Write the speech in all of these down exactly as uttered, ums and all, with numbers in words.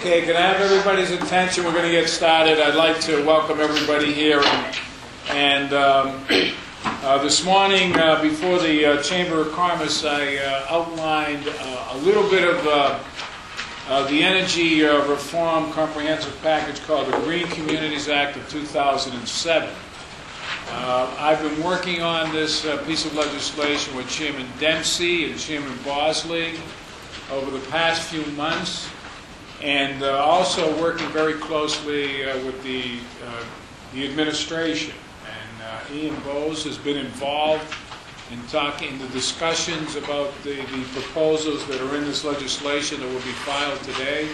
Okay, can I have everybody's attention? We're going to get started. I'd like to welcome everybody here. And, and um, uh, this morning, uh, before the uh, Chamber of Commerce, I uh, outlined uh, a little bit of uh, uh, the energy uh, reform comprehensive package called the Green Communities Act of two thousand seven. Uh, I've been working on this uh, piece of legislation with Chairman Dempsey and Chairman Bosley over the past few months, and uh, also working very closely uh, with the, uh, the administration. And uh, Ian Bowes has been involved in talking, the discussions about the, the proposals that are in this legislation that will be filed today.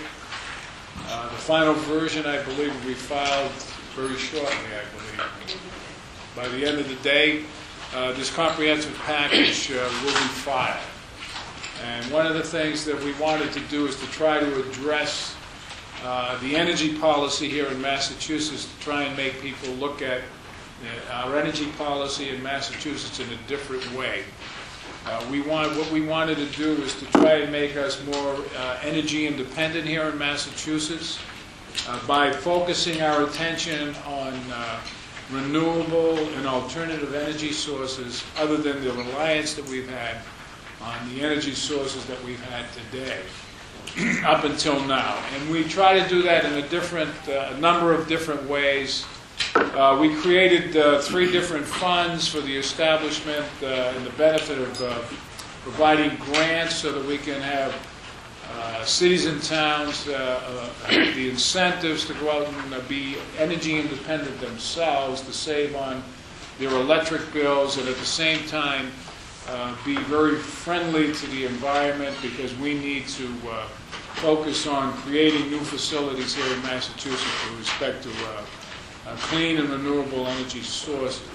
Uh, the final version, I believe, will be filed very shortly, I believe. By the end of the day, uh, this comprehensive package uh, will be filed. And one of the things that we wanted to do is to try to address uh, the energy policy here in Massachusetts, to try and make people look at uh, our energy policy in Massachusetts in a different way. Uh, we want, what we wanted to do is to try and make us more uh, energy independent here in Massachusetts uh, by focusing our attention on uh, renewable and alternative energy sources other than the reliance that we've had on the energy sources that we've had today up until now. And we try to do that in a different, uh, a number of different ways. Uh, we created uh, three different funds for the establishment uh, and the benefit of uh, providing grants so that we can have uh, cities and towns uh, uh, the incentives to go out and uh, be energy independent themselves, to save on their electric bills, and at the same time Uh, be very friendly to the environment, because we need to uh, focus on creating new facilities here in Massachusetts with respect to uh, uh, clean and renewable energy sources.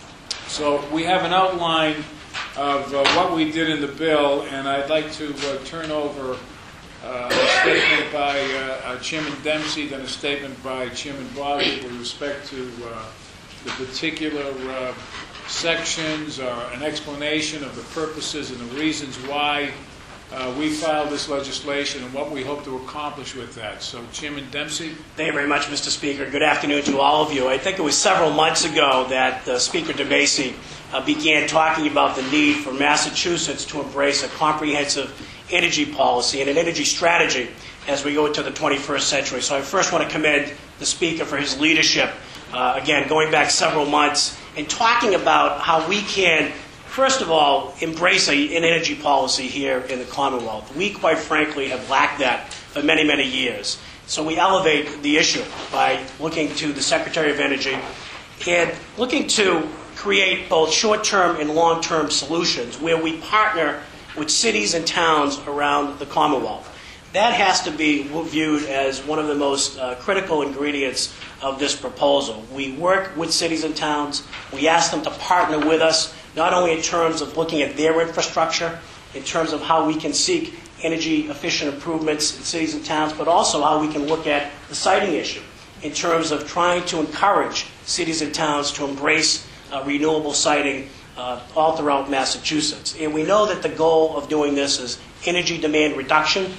So we have an outline of uh, what we did in the bill, and I'd like to uh, turn over uh, a statement by uh, uh, Chairman Dempsey, then a statement by Chairman Bosley with respect to uh, the particular uh, sections, or an explanation of the purposes and the reasons why uh, we filed this legislation and what we hope to accomplish with that. So, Chairman Dempsey. Thank you very much, Mister Speaker. Good afternoon to all of you. I think it was several months ago that uh, Speaker DeMacy uh, began talking about the need for Massachusetts to embrace a comprehensive energy policy and an energy strategy as we go into the twenty-first century. So I first want to commend the Speaker for his leadership, uh, again, going back several months, and talking about how we can, first of all, embrace a, an energy policy here in the Commonwealth. We, quite frankly, have lacked that for many, many years. So we elevate the issue by looking to the Secretary of Energy and looking to create both short-term and long-term solutions where we partner with cities and towns around the Commonwealth. That has to be viewed as one of the most uh, critical ingredients of this proposal. We work with cities and towns. We ask them to partner with us, not only in terms of looking at their infrastructure, in terms of how we can seek energy-efficient improvements in cities and towns, but also how we can look at the siting issue, in terms of trying to encourage cities and towns to embrace uh, renewable siting uh, all throughout Massachusetts. And we know that the goal of doing this is energy demand reduction.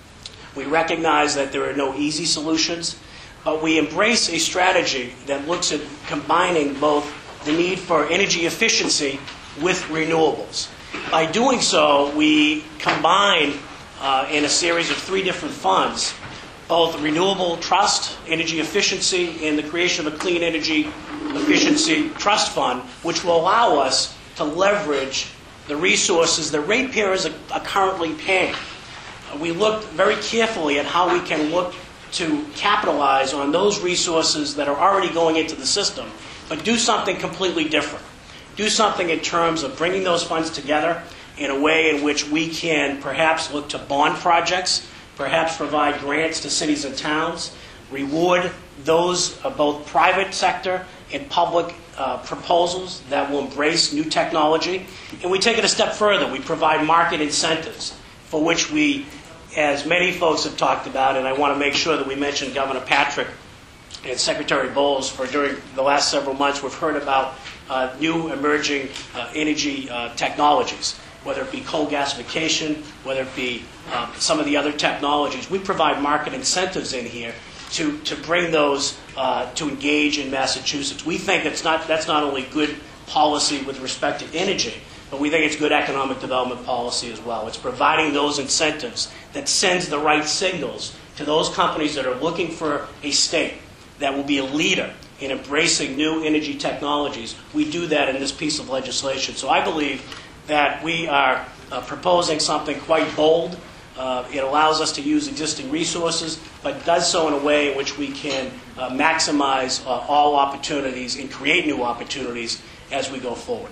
We recognize that there are no easy solutions, but we embrace a strategy that looks at combining both the need for energy efficiency with renewables. By doing so, we combine uh, in a series of three different funds both Renewable Trust, Energy Efficiency, and the creation of a Clean Energy Efficiency Trust Fund, which will allow us to leverage the resources that ratepayers are, are currently paying. We looked very carefully at how we can look to capitalize on those resources that are already going into the system, but do something completely different. Do something in terms of bringing those funds together in a way in which we can perhaps look to bond projects, perhaps provide grants to cities and towns, reward those of both private sector and public uh, proposals that will embrace new technology. And we take it a step further. We provide market incentives for which we, as many folks have talked about, and I want to make sure that we mention Governor Patrick and Secretary Bowles, for during the last several months we've heard about uh, new emerging uh, energy uh, technologies. whether it be coal gasification, whether it be um, some of the other technologies. We provide market incentives in here to, to bring those uh, to engage in Massachusetts. We think that's not, that's not only good policy with respect to energy, but we think it's good economic development policy as well. It's providing those incentives that sends the right signals to those companies that are looking for a state that will be a leader in embracing new energy technologies. We do that in this piece of legislation. So I believe that we are uh, proposing something quite bold. Uh, it allows us to use existing resources, but does so in a way in which we can uh, maximize uh, all opportunities and create new opportunities as we go forward.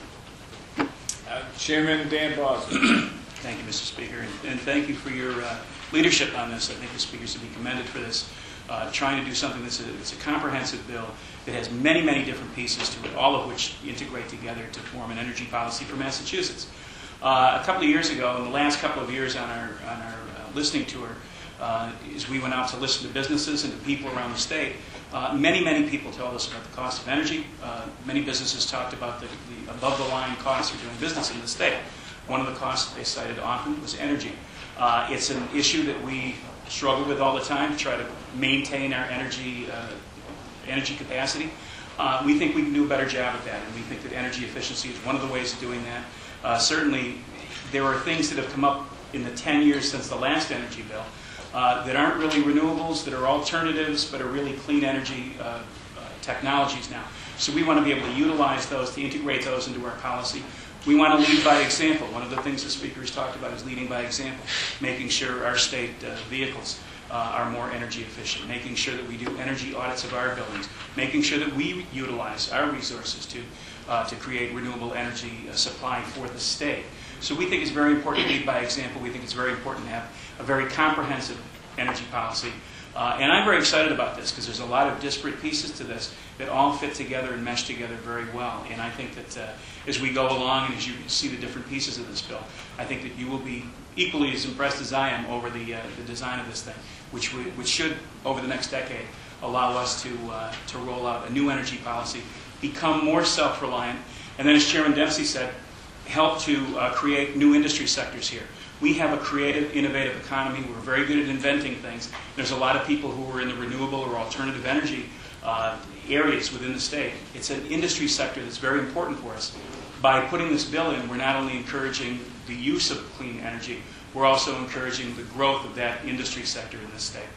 Uh, Chairman Dan Boswell. Thank you, Mister Speaker, and, and thank you for your uh, leadership on this. I think the speakers should be commended for this. Uh, trying to do something that's a, that's a comprehensive bill that has many, many different pieces to it, all of which integrate together to form an energy policy for Massachusetts. Uh, a couple of years ago, in the last couple of years on our, on our uh, listening tour, uh, as we went out to listen to businesses and to people around the state, uh, many, many people told us about the cost of energy. Uh, many businesses talked about the, the above-the-line costs of doing business in the state. One of the costs that they cited often was energy. Uh, it's an issue that we struggle with all the time to try to maintain our energy uh, energy capacity. Uh, we think we can do a better job at that, and we think that energy efficiency is one of the ways of doing that. Uh, certainly, there are things that have come up in the ten years since the last energy bill uh, that aren't really renewables, that are alternatives, but are really clean energy uh, uh, technologies now. So we want to be able to utilize those, to integrate those into our policy. We want to lead by example. One of the things the speakers talked about is leading by example, making sure our state uh, vehicles uh, are more energy efficient, making sure that we do energy audits of our buildings, making sure that we utilize our resources to, uh, to create renewable energy uh, supply for the state. So we think it's very important to lead by example. We think it's very important to have a very comprehensive energy policy. Uh, and I'm very excited about this because there's a lot of disparate pieces to this that all fit together and mesh together very well. And I think that uh, as we go along and as you see the different pieces of this bill, I think that you will be equally as impressed as I am over the, uh, the design of this thing, which, we, which should, over the next decade, allow us to, uh, to roll out a new energy policy, become more self-reliant, and then, as Chairman Dempsey said, help to uh, create new industry sectors here. We have a creative, innovative economy. We're very good at inventing things. There's a lot of people who are in the renewable or alternative energy uh, areas within the state. It's an industry sector that's very important for us. By putting this bill in, we're not only encouraging the use of clean energy, we're also encouraging the growth of that industry sector in this state.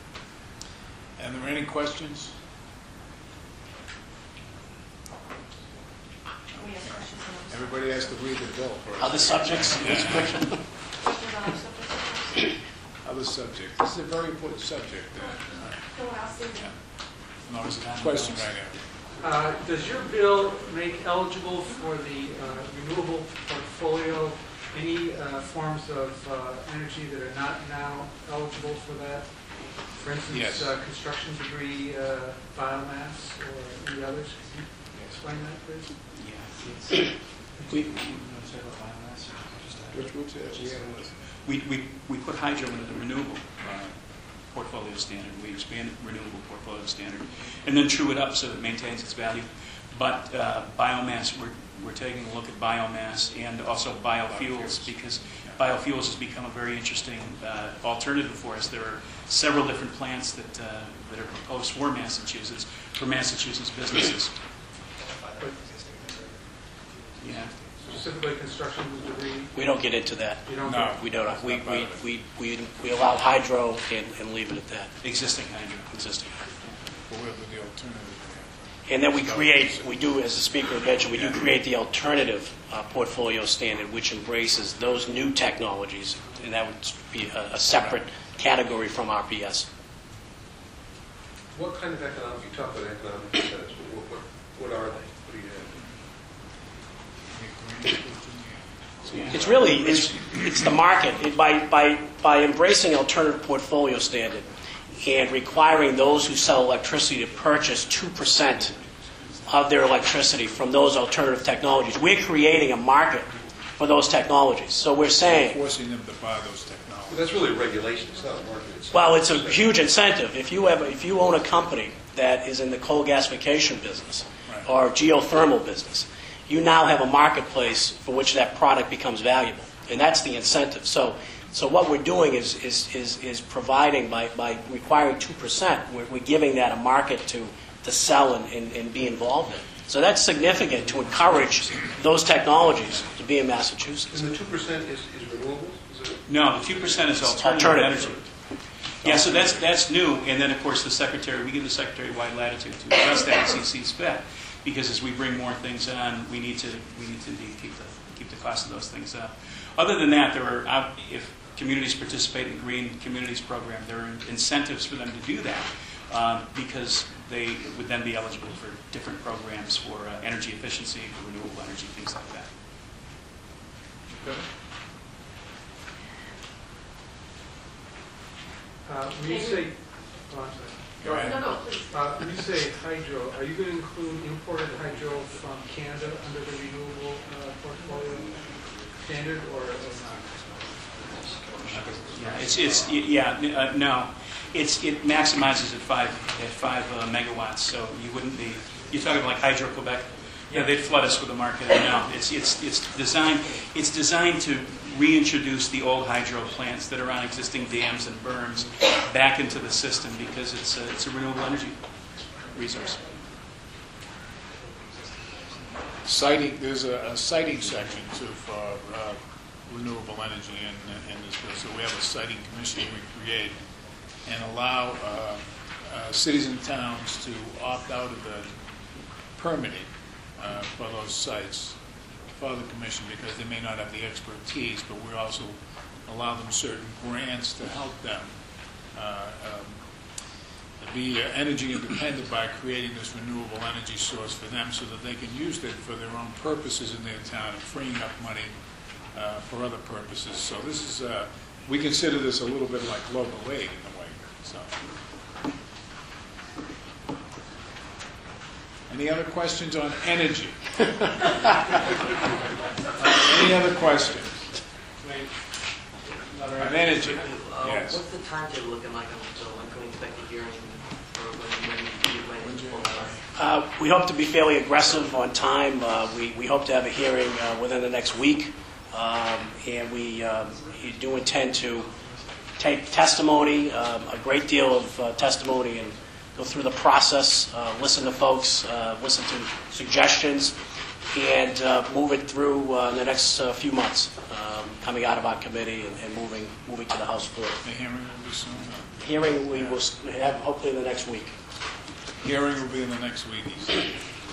Are there any questions? Everybody has to read the bill first. Other subjects? Other subjects. This is a very important subject. Uh, no, it's a question right now. Uh, does your bill make eligible for the uh, renewable portfolio any uh, forms of uh, energy that are not now eligible for that? For instance, Yes. uh, construction debris, uh, biomass, or any others? Can you explain that, please? Yeah. We, Which, which, uh, we, we, we put hydro into the renewable uh, portfolio standard. We expanded renewable portfolio standard and then true it up so that it maintains its value. But uh, biomass, we're, we're taking a look at biomass and also biofuels because biofuels has become a very interesting uh, alternative for us. There are several different plants that, uh, that are proposed for Massachusetts, for Massachusetts businesses. Yeah. Specifically construction debris? We don't get into that. You don't No. get- We don't. We, we, we, we, we allow hydro and, and leave it at that, Existing hydro. existing. What were the alternatives? And then we create, we do, as the speaker mentioned, we do create the alternative uh, portfolio standard, which embraces those new technologies, and that would be a, a separate category from R P S. What kind of economic, you talk about economic incentives, what, what, what are they? What do you have? It's really, it's, it's the market. It, by, by, by embracing alternative portfolio standard and requiring those who sell electricity to purchase two percent of their electricity from those alternative technologies, we're creating a market for those technologies. So we're saying, Forcing them to buy those Well, technologies. that's really a regulation, it's not a market. It's well, it's a huge incentive. If you have, if you own a company that is in the coal gasification business Right. or geothermal business, you now have a marketplace for which that product becomes valuable. And that's the incentive. So, so what we're doing is, is, is, is providing, by, by requiring two percent, we're, we're giving that a market to, to sell and, and, and be involved in. So that's significant to encourage those technologies to be in Massachusetts. And the two percent is, is renewables? Is it? No, the two percent is alternative Alternative. energy. Yeah, so that's that's new, and then of course the secretary, we give the secretary wide latitude to adjust that as he sees fit, because as we bring more things on, we need to we need to indeed keep the keep the cost of those things up. Other than that, there are out- if communities participate in Green Communities program, there are incentives for them to do that, uh, because they would then be eligible for different programs for uh, energy efficiency, for renewable energy, things like that. Okay. Uh, When you say, oh, I'm sorry. Go ahead. No, no, please. Uh, When you say hydro, are you going to include imported hydro from Canada under the renewable uh, portfolio standard or or not? Yeah, it's, it's, yeah, uh, no. It's, it maximizes at five, at five uh, megawatts, so you wouldn't be, you're talking like Hydro-Quebec? Yeah, they'd flood us with the market. No, it's, it's, it's designed, it's designed to reintroduce the old hydro plants that are on existing dams and berms back into the system because it's a, it's a renewable energy resource. Citing, there's a, a citing section to for uh, renewable energy in, in this bill. So we have a citing commission we create and allow uh, uh, cities and towns to opt out of the permitting uh, for those sites for the commission because they may not have the expertise, but we also allow them certain grants to help them uh, um, be uh, energy independent by creating this renewable energy source for them so that they can use it for their own purposes in their town and freeing up money uh, for other purposes. So this is, uh, we consider this a little bit like local aid in a way. So, any other questions on energy? uh, any other questions on energy? Uh, Yes. What's the timetable looking like on the bill? When can we expect a hearing? Or when, when do you plan to pull that out? Uh, we hope to be fairly aggressive on time. Uh, we, we hope to have a hearing uh, within the next week. Um, and we, um, we do intend to take testimony, um, a great deal of uh, testimony, and go through the process, uh, listen to folks, uh, listen to suggestions, and uh, move it through uh, in the next uh, few months, um, coming out of our committee and, and moving moving to the House floor. The hearing will be soon. uh, Hearing we will s- have hopefully in the next week. Hearing will be in the next week, he said.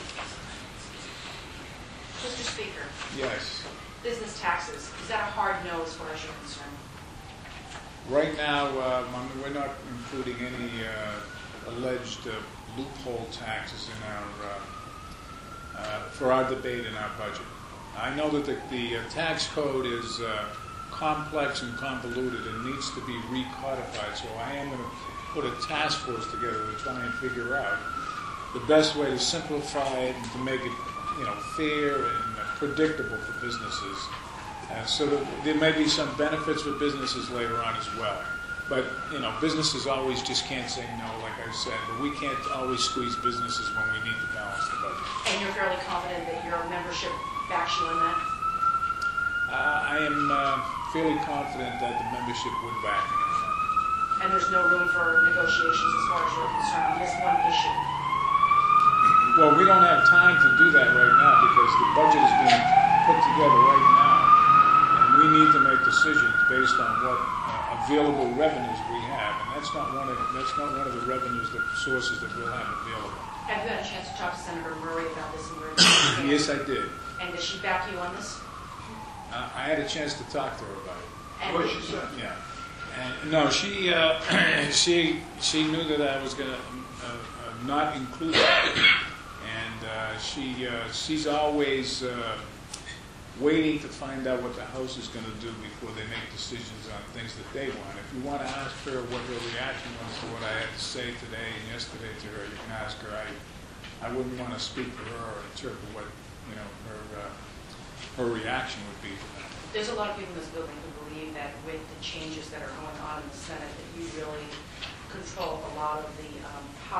Mister Speaker, Yes. business taxes, is that a hard no as far as you're concerned? Right now, uh, I mean, we're not including any uh, alleged uh, loophole taxes in our, uh, uh, for our debate in our budget. I know that the, the uh, tax code is uh, complex and convoluted and needs to be recodified, so I am going to put a task force together to try and figure out the best way to simplify it and to make it, you know, fair and uh, predictable for businesses. Uh, so that there may be some benefits for businesses later on as well. But, you know, businesses always just can't say no, like I said, but we can't always squeeze businesses when we need to balance the budget. And you're fairly confident that your membership backs you in that? Uh, I am uh, fairly confident that the membership would back me in that. And there's no room for negotiations as far as you're concerned on this one issue? Well, we don't have time to do that right now because the budget is being put together right now. And we need to make decisions based on what uh, available revenues we have. And that's not one of that's not one of the revenues, the sources that we'll have available. Have you had a chance to talk to Senator Murray about this and where it stands? Yes, I did. And does she back you on this? Uh, I had a chance to talk to her about it. And What she said? Yeah. And, no, she uh, she she knew that I was going to uh, uh, not include it, and uh, she uh, she's always uh, waiting to find out what the House is going to do before they make decisions on things that they want. If you want to ask her what her reaction was to what I had to say today and yesterday to her, you can ask her. I I wouldn't want to speak for her or interpret what you know her uh, her reaction would be to that. there's a lot of people in this building who believe that with the changes that are going on in the Senate, that you really control a lot of the um, power in this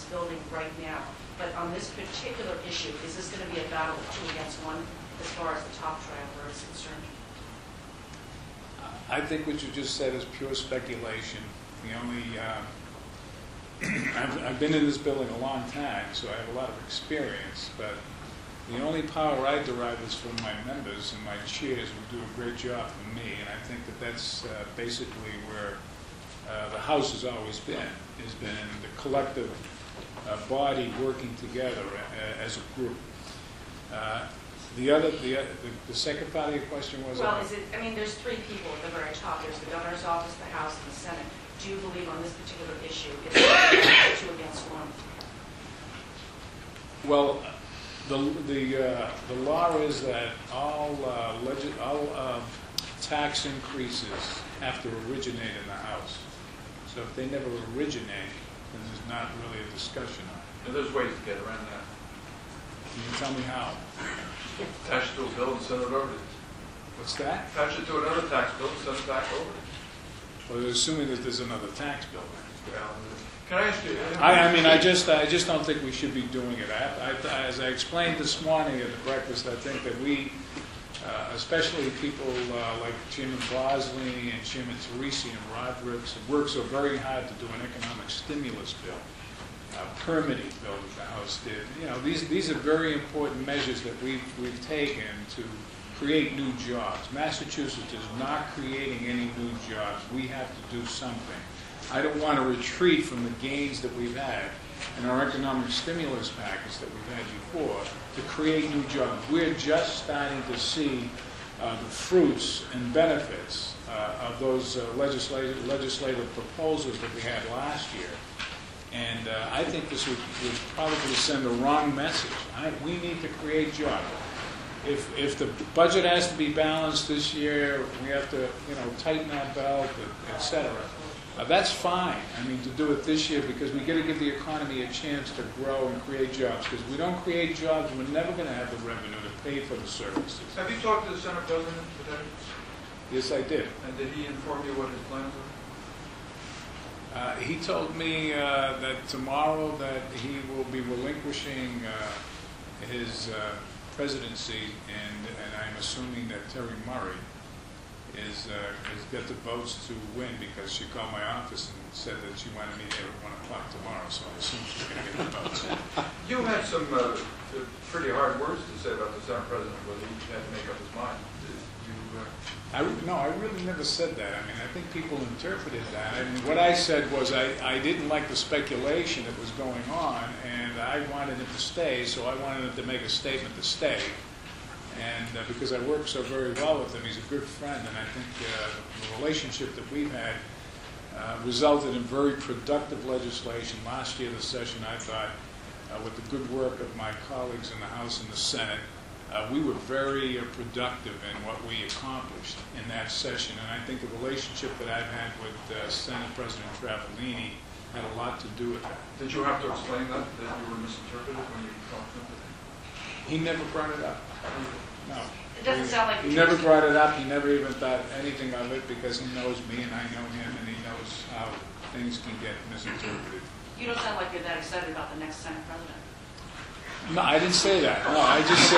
building right now. But on this particular issue, is this going to be a battle of two against one as far as the top driver is concerned? I think what you just said is pure speculation. The only, uh, I've, I've been in this building a long time, so I have a lot of experience, but the only power I derive is from my members, and my chairs who do a great job for me, and I think that that's uh, basically where uh, the House has always been, has been the collective uh, body working together uh, as a group. Uh, The other, the, uh, the, the second part of your question was? Well, is it, I mean, there's three people at the very top. There's the governor's office, the House, and the Senate. Do you believe on this particular issue it's two against one? Well, the, the, uh, the law is that all, uh, legis all uh, tax increases have to originate in the House. So if they never originate, then there's not really a discussion on it. And there's ways to get around that. Can you tell me how? Attach it to a bill and send it over. What's that? Attach it to another tax bill and send it back over. Well, assuming that there's another tax bill. Can I ask you? I, I mean, I just, I just don't think we should be doing it. I, I, as I explained this morning at the breakfast, I think that we, uh, especially people uh, like Chairman Bosley and Chairman Teresi and Rodericks, have worked so very hard to do an economic stimulus bill, a permitting bill that the House did. You know, these these are very important measures that we've we've taken to create new jobs. Massachusetts is not creating any new jobs. We have to do something. I don't want to retreat from the gains that we've had in our economic stimulus package that we've had before to create new jobs. We're just starting to see uh, the fruits and benefits uh, of those uh, legislative, legislative proposals that we had last year. And uh, I think this would, would probably send the wrong message. I, we need to create jobs. If, if the budget has to be balanced this year, we have to, you know, tighten our belt, et cetera. Uh, that's fine, I mean, to do it this year, because we got to give the economy a chance to grow and create jobs. Because if we don't create jobs, we're never going to have the revenue to pay for the services. Have you talked to the Senate President today? Yes, I did. And did he inform you what his plans are? Uh, he told me uh, that tomorrow that he will be relinquishing uh, his uh, presidency, and, and I'm assuming that Terry Murray is uh, has got the votes to win, because she called my office and said that she wanted me there at one o'clock tomorrow, so I assume she's going to get the votes. You had some uh, pretty hard words to say about the Senate President, whether he had to make up his mind. Did you, uh... I, no, I really never said that. I mean, I think people interpreted that. I mean, what I said was I, I didn't like the speculation that was going on, and I wanted it to stay, so I wanted him to make a statement to stay. And uh, because I work so very well with him, he's a good friend, and I think uh, the relationship that we've had uh, resulted in very productive legislation. Last year, the session, I thought, uh, with the good work of my colleagues in the House and the Senate, uh, we were very uh, productive in what we accomplished in that session. And I think the relationship that I've had with uh, Senate President Travellini had a lot to do with that. Did you have to explain that, that you were misinterpreted when you talked to him today? He never brought it up. No. It doesn't sound like He never brought it up. He never even thought anything of it, because he knows me and I know him, and he knows how things can get misinterpreted. You don't sound like you're that excited about the next Senate President. No, I didn't say that. No, I just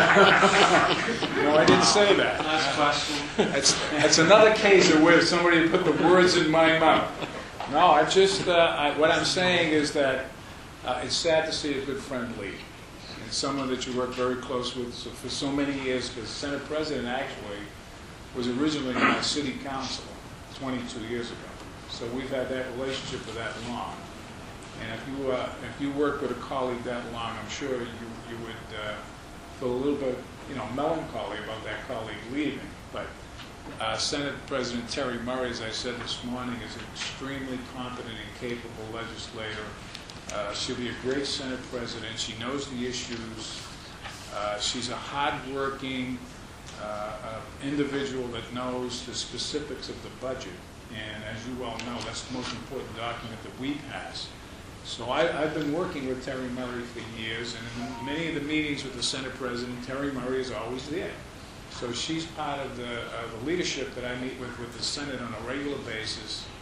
said. No, I didn't say that. Last question. That's, that's another case of where somebody put the words in my mouth. No, I just, uh, I, what I'm saying is that uh, it's sad to see a good friend leave. And someone that you work very close with so for so many years, because Senate President actually was originally on City Council twenty-two years ago. So we've had that relationship for that long. And if you uh, if you work with a colleague that long, I'm sure you you would uh, feel a little bit, you know, melancholy about that colleague leaving. But uh, Senate President Terry Murray, as I said this morning, is an extremely competent and capable legislator. Uh, she'll be a great Senate President. She knows the issues. Uh, she's a hard-working uh, uh, individual that knows the specifics of the budget. And as you well know, that's the most important document that we pass. So I, I've been working with Terry Murray for years, and in many of the meetings with the Senate President, Terry Murray is always there. So she's part of the, uh, the leadership that I meet with with the Senate on a regular basis.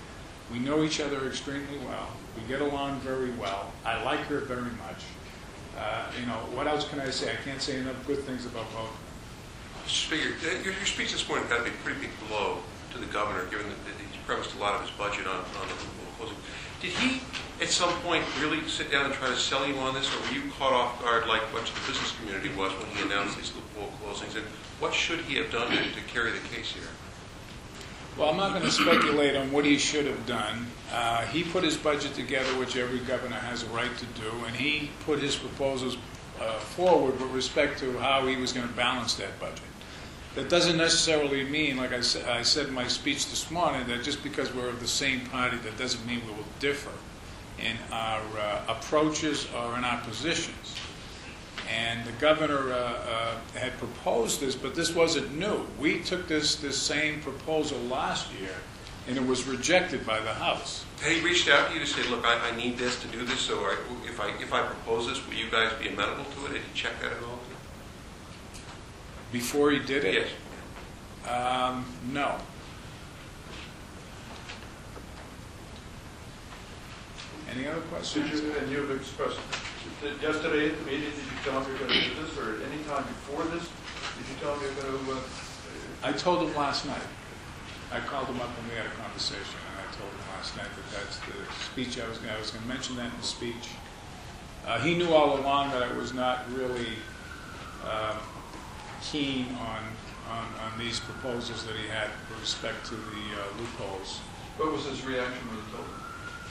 We know each other extremely well. We get along very well. I like her very much. Uh, you know, what else can I say? I can't say enough good things about both. Speaker, uh, your, your speech this morning got to be a pretty big blow to the governor, given that, that he's premised a lot of his budget on, on the loophole closing. Did he, at some point, really sit down and try to sell you on this, or were you caught off guard like much of the business community was when he announced these loophole closings? And what should he have done to, to carry the case here? Well, I'm not going to speculate on what he should have done. Uh, he put his budget together, which every governor has a right to do, and he put his proposals uh, forward with respect to how he was going to balance that budget. That doesn't necessarily mean, like I, sa- I said in my speech this morning, that just because we're of the same party, that doesn't mean we will differ in our uh, approaches or in our positions. And the governor uh, uh, had proposed this, but this wasn't new. We took this, this same proposal last year, and it was rejected by the House. Had he reached out to you to say, look, I, I need this to do this, so I, if, I, if I propose this, will you guys be amenable to it? Did he check that at all? Before he did it? Yes. Um, no. Any other questions? Did you, and you've expressed, did, yesterday at the meeting, did you tell him you're going to do this, or at any time before this, did you tell him you're going to? Uh, I told him last night. I called him up and we had a conversation, and I told him last night that that's the speech I was going to, I was going to mention that in the speech. Uh, he knew all along that I was not really uh, keen on, on on these proposals that he had with respect to the uh, loopholes. what was his reaction when you told him?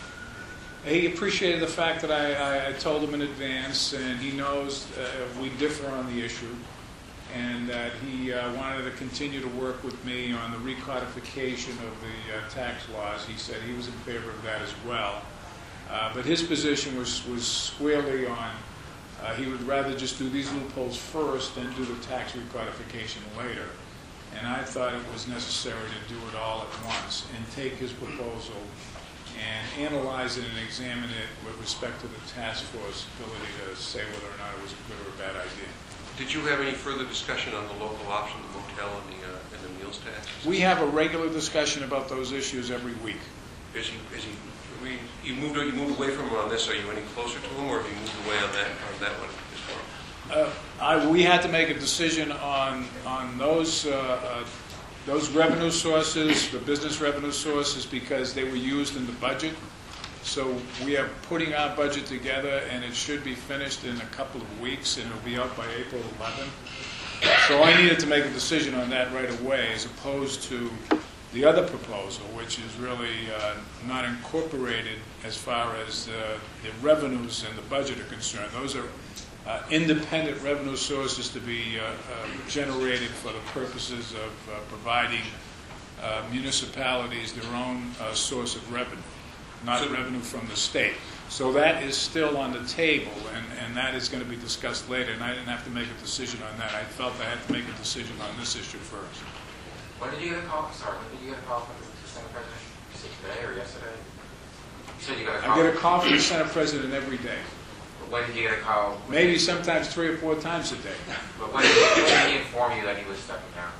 He appreciated the fact that I, I, I told him in advance, and he knows uh, we differ on the issue, and that he uh, wanted to continue to work with me on the recodification of the uh, tax laws. He said he was in favor of that as well. Uh, but his position was, was squarely on, uh, he would rather just do these loopholes first and do the tax recodification later. And I thought it was necessary to do it all at once and take his proposal and analyze it and examine it with respect to the task force ability to say whether or not it was a good or a bad idea. Did you have any further discussion on the local option, the motel and the, uh, and the meals tax? We have a regular discussion about those issues every week. Is he, is he, we, you moved, you moved away from him on this, are you any closer to him, or have you moved away on that, on that one as well? Uh, I, we had to make a decision on, on those, uh, uh, those revenue sources, the business revenue sources, because they were used in the budget. So we are putting our budget together, and it should be finished in a couple of weeks, and it'll be out by April eleventh. So I needed to make a decision on that right away, as opposed to the other proposal, which is really uh, not incorporated as far as uh, the revenues and the budget are concerned. Those are uh, independent revenue sources to be uh, uh, generated for the purposes of uh, providing uh, municipalities their own uh, source of revenue, not So- revenue from the state. So that is still on the table, and, and that is going to be discussed later, and I didn't have to make a decision on that. I felt I had to make a decision on this issue first. When did you get a call? Sorry, when did you get a call from the Senate President? You said today or yesterday? You said you got a call. I get a call from the Senate President every day, When did you get a call? maybe sometimes three or four times a day. But when did, when did he inform you that he was stepping down?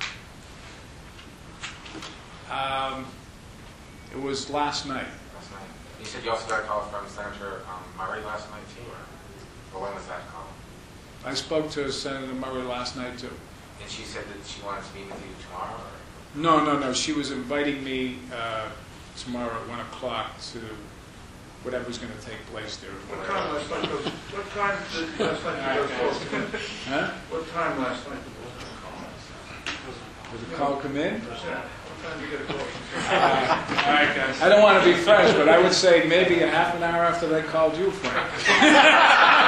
Um, it was last night. Last night. You said you also got a call from Senator um, Murray last night too, or, or when was that call? I spoke to Senator Murray last night, too. And she said that she wanted to meet with you tomorrow, or? No, no, no. She was inviting me uh, tomorrow at one o'clock to whatever's going to take place there. What time last night goes, what time did last night you go call? Huh? What time last night did you Did the call come in? call? What time did you get a call? Uh, all right, guys. I don't want to be fresh, but I would say maybe a half an hour after they called you, Frank.